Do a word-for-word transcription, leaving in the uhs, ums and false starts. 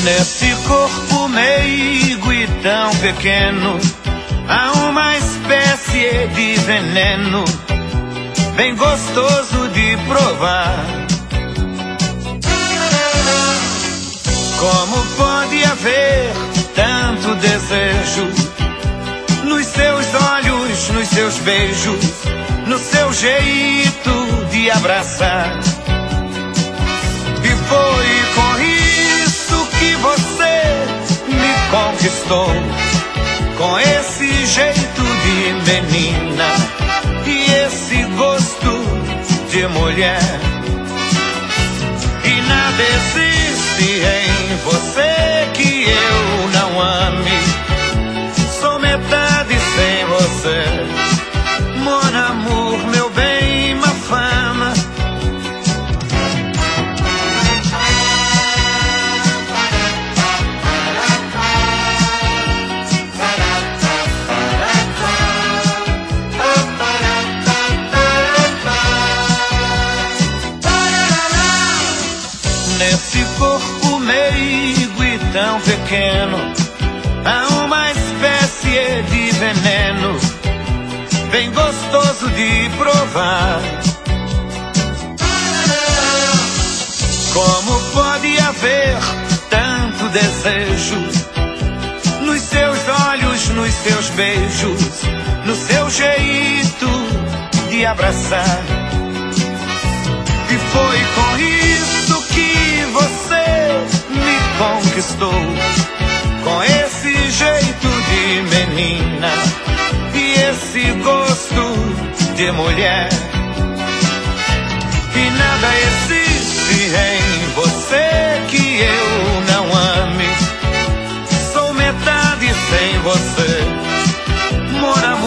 Nesse corpo meigo e tão pequeno há uma espécie de veneno bem gostoso de provar. Como pode haver tanto desejo nos seus olhos, nos seus beijos, no seu jeito de abraçar? E foi com isso que você me conquistou, com esse jeito de menina e esse gosto de mulher. E nada existe em você que eu não ame. Sou metade sem você, mon amour, meu bem, ma fama. Nesse corpo meigo e tão pequeno há uma espécie de veneno bem gostoso de provar. Como pode haver tanto desejo nos seus olhos, nos seus beijos, no seu jeito de abraçar? E foi com isso que você me conquistou, com esse jeito de menina e esse gosto de mulher. E nada existe em você que eu não ame. Sou metade sem você, mon amour.